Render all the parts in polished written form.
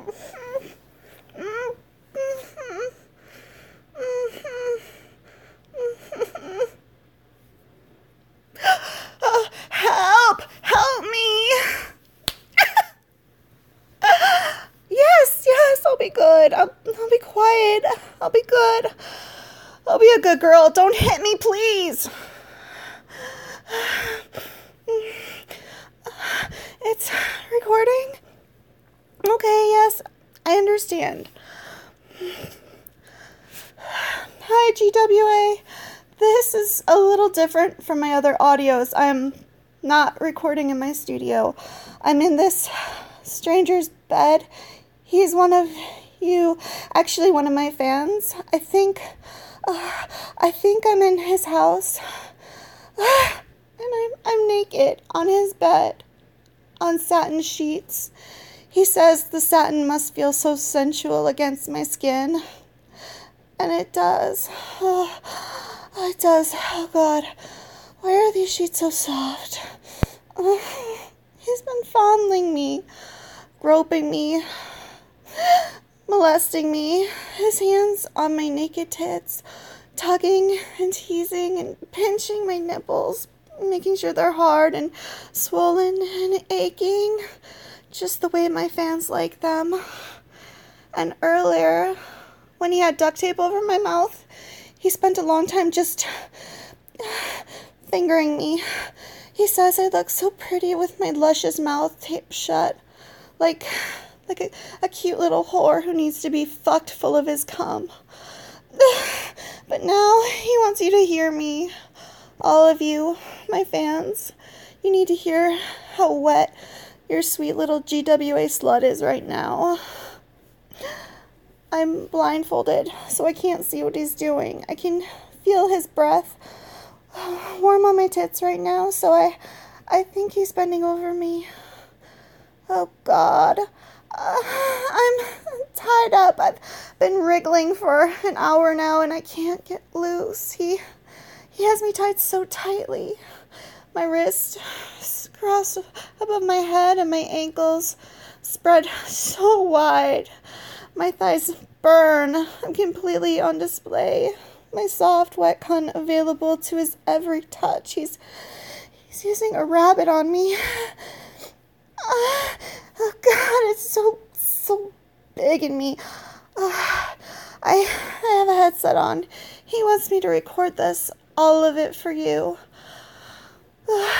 Help! Help me! Yes, I'll be good. I'll be quiet. I'll be good. I'll be a good girl. Don't hit me, please. It's recording? Okay, yes, I understand. Hi, GWA. This is a little different from my other audios. I'm not recording in my studio. I'm in this stranger's bed. He's one of you, actually one of my fans. I think I'm in his house. And I'm naked on his bed, on satin sheets. He says the satin must feel so sensual against my skin. And it does. It does. Oh, God. Why are these sheets so soft? He's been fondling me, groping me, molesting me. His hands on my naked tits, tugging and teasing and pinching my nipples, making sure they're hard and swollen and aching, just the way my fans like them. And earlier, when he had duct tape over my mouth, he spent a long time just fingering me. He says I look so pretty with my luscious mouth taped shut, like a cute little whore who needs to be fucked full of his cum. But now he wants you to hear me. All of you, my fans, you need to hear how wet your sweet little GWA slut is right now. I'm blindfolded, so I can't see what he's doing. I can feel his breath warm on my tits right now, so I think he's bending over me. Oh, God. I'm tied up. I've been wriggling for an hour now, and I can't get loose. He has me tied so tightly. My wrist is crossed above my head, and my ankles spread so wide. My thighs burn. I'm completely on display. My soft, wet cunt available to his every touch. He's using a rabbit on me. Oh, God, it's so big in me. I have a headset on. He wants me to record this, all of it for you. The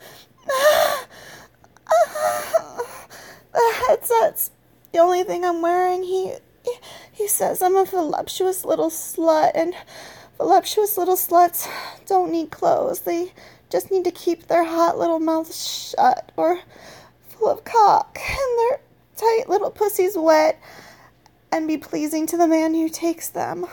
headset's the only thing I'm wearing. He says I'm a voluptuous little slut, and voluptuous little sluts don't need clothes. They just need to keep their hot little mouths shut or full of cock, and their tight little pussies wet, and be pleasing to the man who takes them.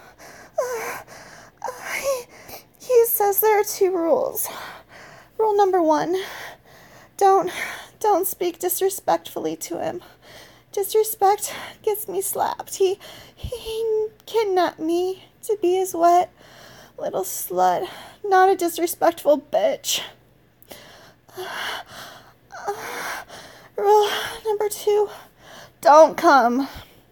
He says there are 2 rules. Rule number 1, don't speak disrespectfully to him. Disrespect gets me slapped. He kidnapped me to be his wet little slut, not a disrespectful bitch. Rule number 2, don't come.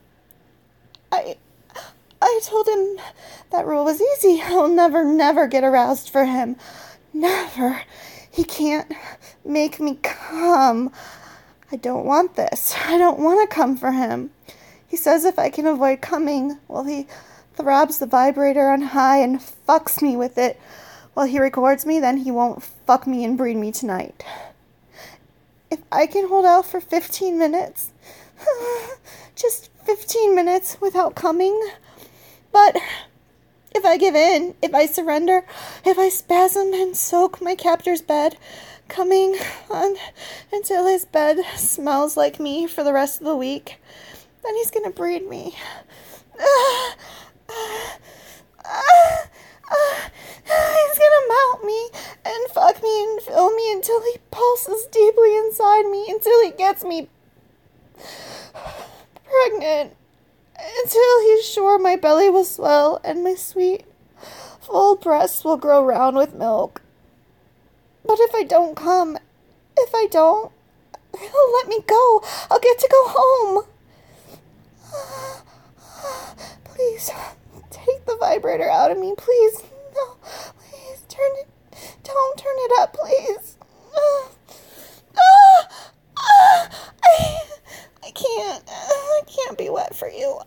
I told him that rule was easy. I'll never get aroused for him. Never. He can't make me come. I don't want this. I don't want to come for him. He says if I can avoid coming, well, he throbs the vibrator on high and fucks me with it while he records me, then he won't fuck me and breed me tonight. If I can hold out for 15 minutes, just 15 minutes without coming, but if I give in, if I surrender, if I spasm and soak my captor's bed, coming on until his bed smells like me for the rest of the week, then he's gonna breed me. He's gonna mount me and fuck me and fill me until he pulses deeply inside me, until he gets me pregnant, until he's sure my belly will swell and my sweet, full breasts will grow round with milk. But if I don't come, he'll let me go. I'll get to go home. Please, take the vibrator out of me, please. No, please, don't turn it up, please. I can't be wet for you.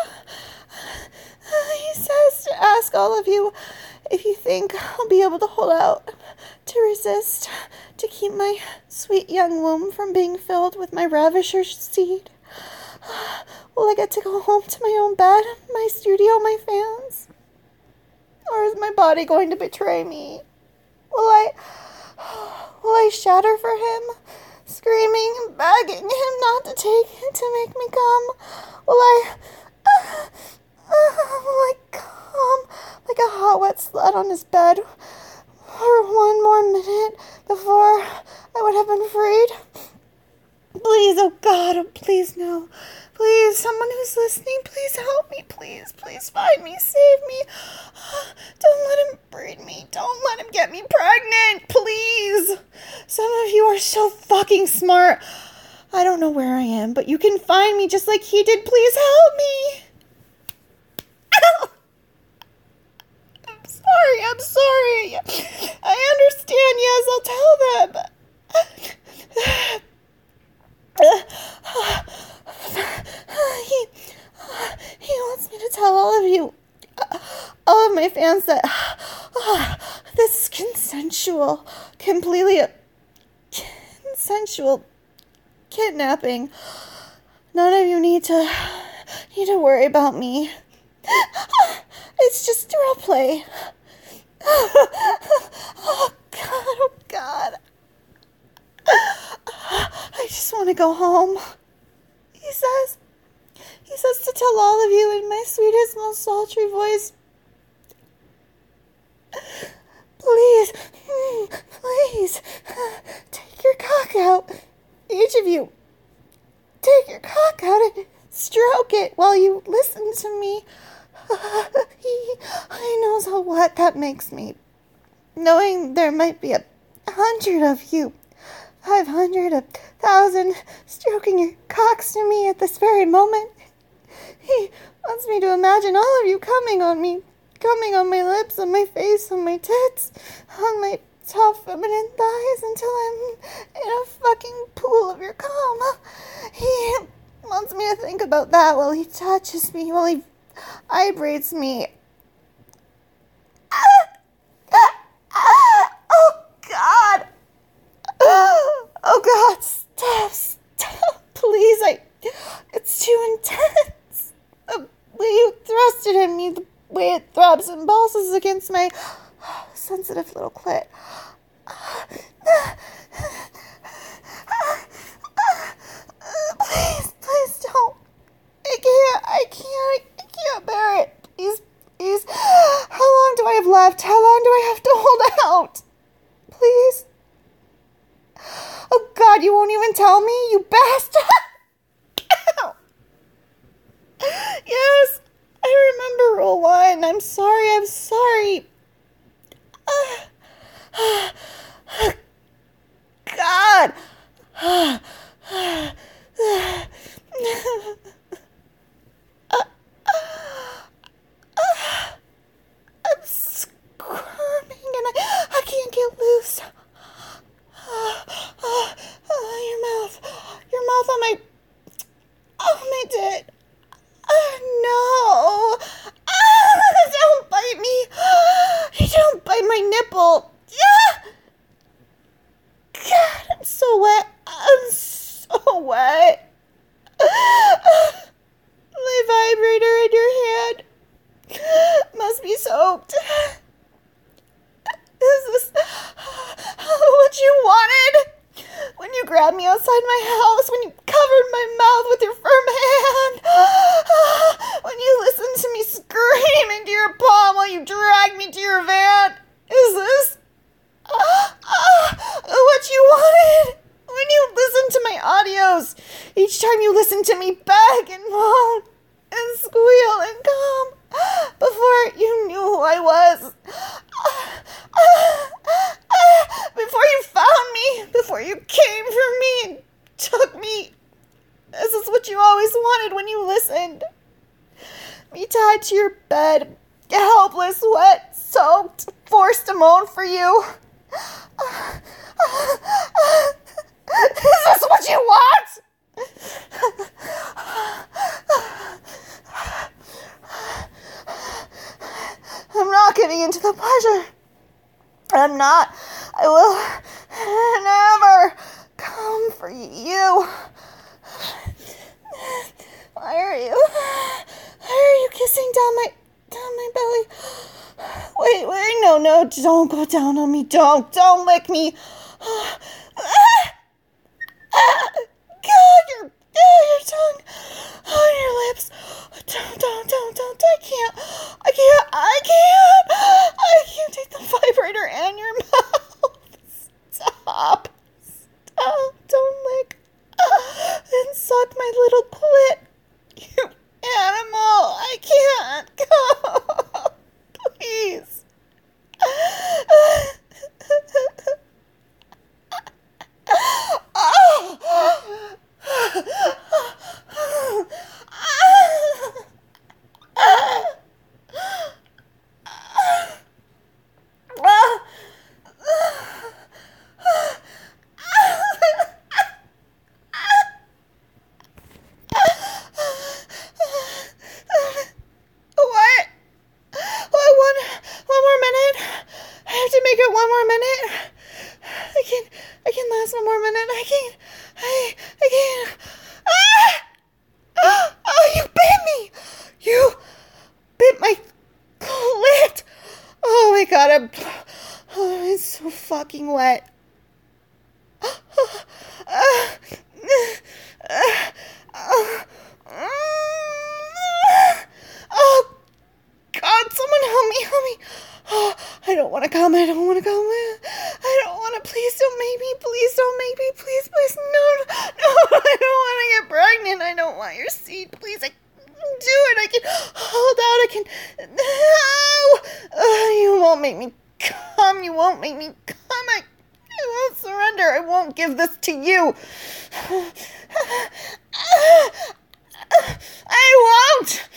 He says to ask all of you if you think I'll be able to hold out, to resist, to keep my sweet young womb from being filled with my ravisher seed. Will I get to go home to my own bed, my studio, my fans? Or is my body going to betray me? Will I shatter for him, screaming and begging him not to make me come? Will I come like a hot, wet slut on his bed for one more minute before I would have been freed? Please, oh God, please no. Please, someone who's listening, please help me. Please find me, save me. Don't let him breed me. Don't let him get me pregnant, please. Some of you are so fucking smart. I don't know where I am, but you can find me just like he did. Please help me. I'm sorry. I understand. Yes, I'll tell them. He wants me to tell all of you, all of my fans, that this is consensual, completely consensual kidnapping. None of you need to worry about me. It's just role play. Oh God. I just want to go home. He says to tell all of you in my sweetest, most sultry voice, please, take your cock out. Each of you, take your cock out and stroke it while you listen to me. He knows how wet that makes me. Knowing there might be 100 of you, 500, 1,000, stroking your cocks to me at this very moment. He wants me to imagine all of you coming on me, coming on my lips, on my face, on my tits, on my soft feminine thighs until I'm in a fucking pool of your cum. He wants me to think about that while he touches me, while he vibrates me. Oh God! Oh God! Stop! Please, it's too intense. The way you thrust it in me, the way it throbs and pulses against my sensitive little clit. Please don't. I can't bear it. Please. How long do I have left? How long do I have to hold out? Please. Oh God, you won't even tell me, you bastard. Ow. Yes, I remember Rule 1. I'm sorry. God. I'm squirming and I can't get loose. Your mouth on my tit. No. Don't bite me. Don't bite my nipple. Yeah. God, I'm so wet. My vibrator in your hand must be soaked. Is this what you wanted? When you grabbed me outside my house, when you covered my mouth with your firm hand, when you listened to me scream into your palm while you dragged me to your van. Is this what you wanted? When you listened to my audios, each time you listened to me beg and moan and squeal and come before you knew who I was. Before you found me, before you came for me and took me This is what you always wanted when you listened. Me tied to your bed, helpless, wet, soaked, forced to moan for you. Is this what you want? I'm not getting into the pleasure. I'm not. I will never come for you. Why are you kissing down my belly? Wait, no, don't go down on me. Don't lick me. God, your tongue on your lips. Don't. I can't take the vibrator and your mouth. Stop. Don't lick and suck my little clit. You animal. I can't. Go. Please. I can last one more minute. I can't. Oh, you bit me. You bit my clit. Oh my God, it's so fucking wet. Oh God, someone help me. Oh, I don't want to come. I don't want to. Please don't make me. Please, no. I don't want to get pregnant. I don't want your seed. Please, I can do it. I can hold out. No. You won't make me come. I won't surrender. I won't give this to you. I won't.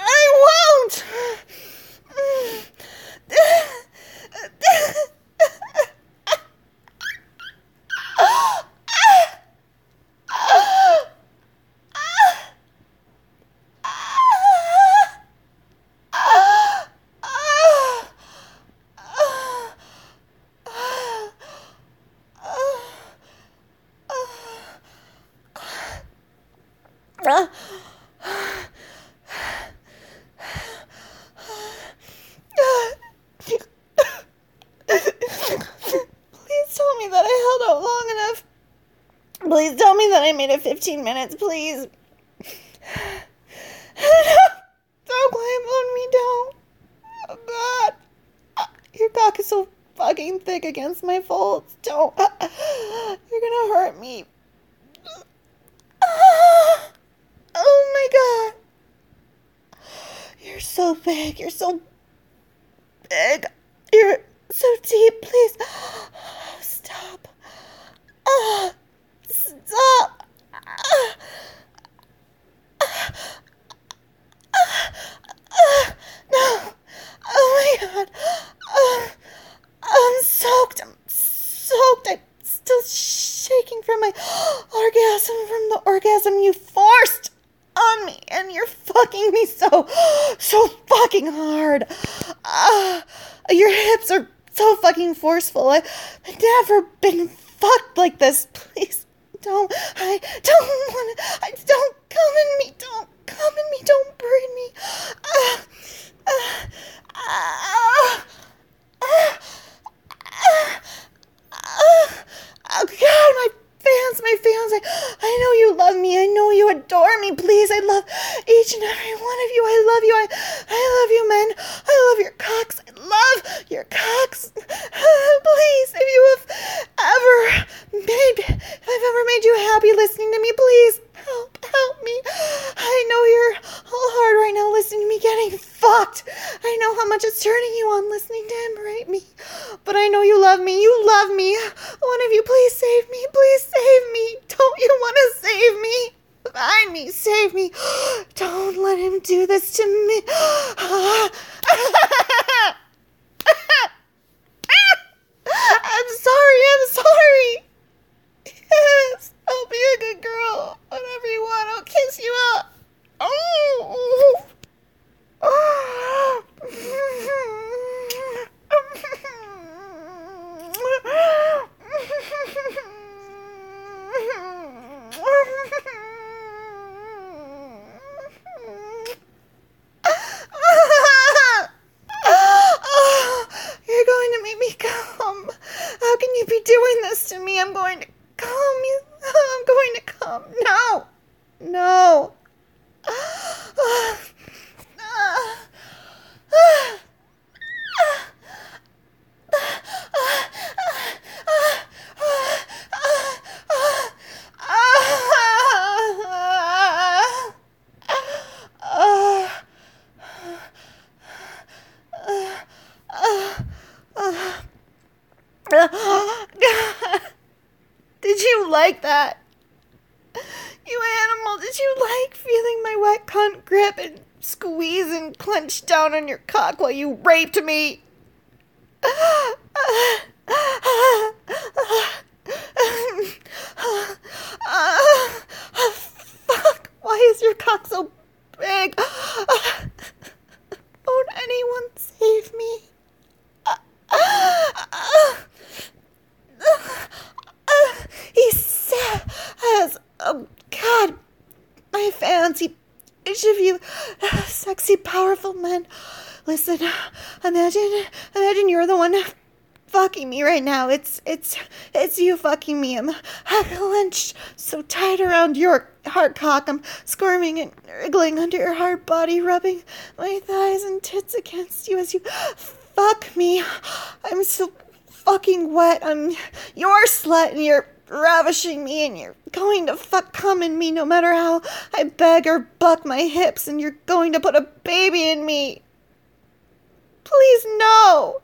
Please tell me that I held out long enough. Please tell me that I made it 15 minutes, please. Don't climb on me, don't. Oh, God. Your cock is so fucking thick against my folds. Don't. You're gonna hurt me. Oh, my God. You're so big. You're so deep. Please. Stop. Stop. No. Oh my God. I'm soaked. I'm still shaking from my orgasm, from the orgasm you forced on me, and you're fucking me so fucking hard. Your hips are so fucking forceful. I've never been fucked like this. Please don't. I don't want to. Don't come in me. Don't come in me. Don't burn me. Oh God, my fans. I know you love me. I know you adore me. Please, I love each and every one of you. I love you. I love you, men. I love your cocks. I love your cocks. Please, if I've ever made you happy listening to me, please help me. I know you're all hard right now listening to me getting fucked. I know how much it's turning you on listening to him rape me. But I know you love me. You love me. One of you, please save me. Please save me. Don't you want to save me? I No. No. Did you like that? You animal, did you like feeling my wet cunt grip and squeeze and clench down on your cock while you raped me? Fuck, why is your cock so big? Won't anyone save me? He says, oh God, I fancy each of you sexy, powerful men. Listen, imagine you're the one fucking me right now. It's you fucking me. I'm clenched so tight around your hard cock. I'm squirming and wriggling under your hard body, rubbing my thighs and tits against you as you fuck me. I'm so fucking wet. I'm your slut and you're ravishing me and you're going to fuck cum in me no matter how I beg or buck my hips, and you're going to put a baby in me. Please, no.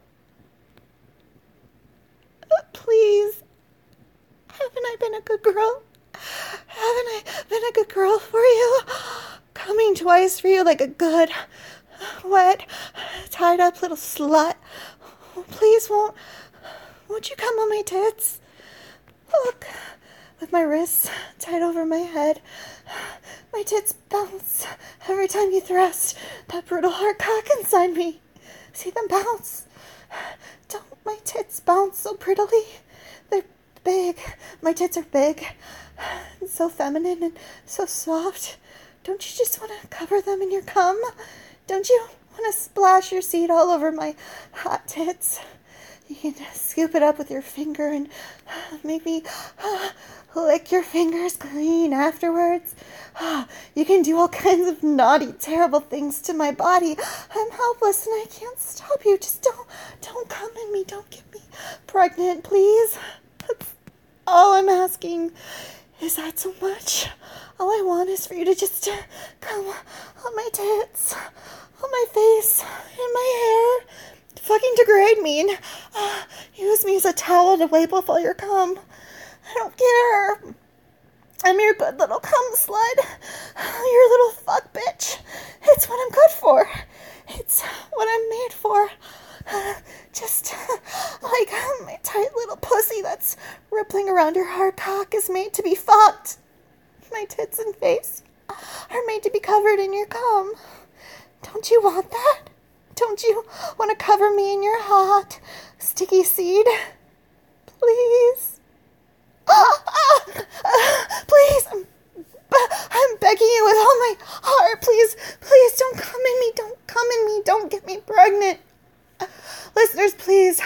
Please. Haven't I been a good girl? Haven't I been a good girl for you? Coming twice for you like a good, wet, tied up little slut. Please, won't you come on my tits? Look, with my wrists tied over my head, my tits bounce every time you thrust that brutal hard cock inside me. See them bounce? Don't my tits bounce so prettily? They're big. My tits are big. And so feminine and so soft. Don't you just want to cover them in your cum? Don't you want to splash your seed all over my hot tits? You can scoop it up with your finger and make me lick your fingers clean afterwards. You can do all kinds of naughty, terrible things to my body. I'm helpless and I can't stop you. Just don't come in me. Don't get me pregnant, please. That's all I'm asking. Is that so much? All I want is for you to just come on my tits, on my face, in my hair. Fucking degrade me and use me as a towel to wipe off all your cum. I don't care. I'm your good little cum slut. Your little fuck bitch. It's what I'm good for. It's what I'm made for. Just like my tight little pussy that's rippling around your hard cock is made to be fucked. My tits and face are made to be covered in your cum. Don't you want that? Don't you want to cover me in your hot, sticky seed? Please. Please. I'm begging you with all my heart. Please don't come in me. Don't come in me. Don't get me pregnant. Listeners, please.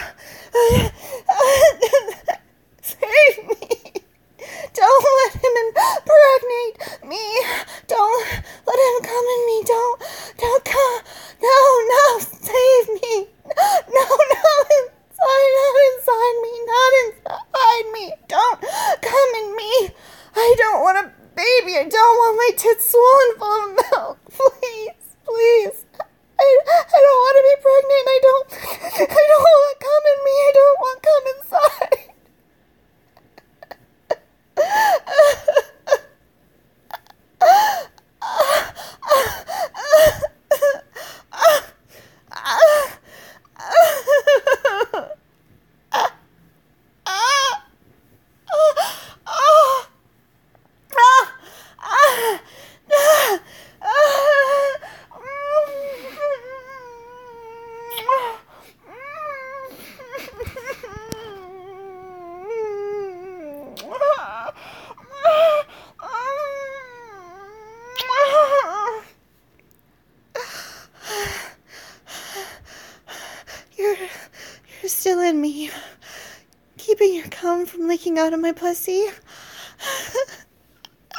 Save me. Don't let him impregnate me. Don't let him come in me. Don't come. No, save me. No, not inside me. Not inside me. Don't come in me. I don't want a baby. I don't want my tits swollen full of milk. Please. I don't want to be pregnant. I don't want cum in me. I don't want cum inside. You're still in me, keeping your cum from leaking out of my pussy.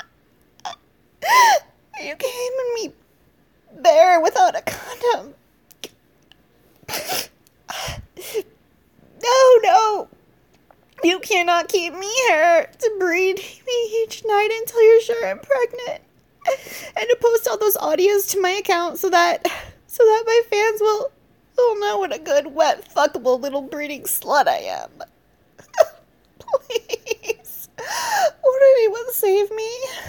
You came in me there without a condom. No, no. You cannot keep me here to breed me each night until you're sure I'm pregnant. And to post all those audios to my account so that my fans will know what a good, wet, fuckable little breeding slut I am. Please. Won't anyone save me?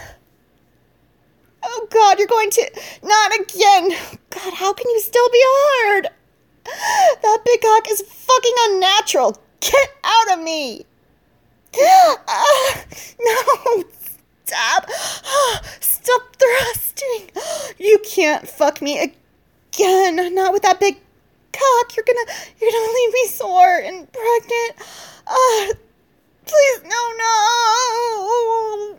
Oh God, you're going to... Not again. God, how can you still be hard? That big cock is fucking unnatural. Get out of me. No. Stop. Stop thrusting. You can't fuck me again. Not with that big cock. You're gonna leave me sore and pregnant. Please, no.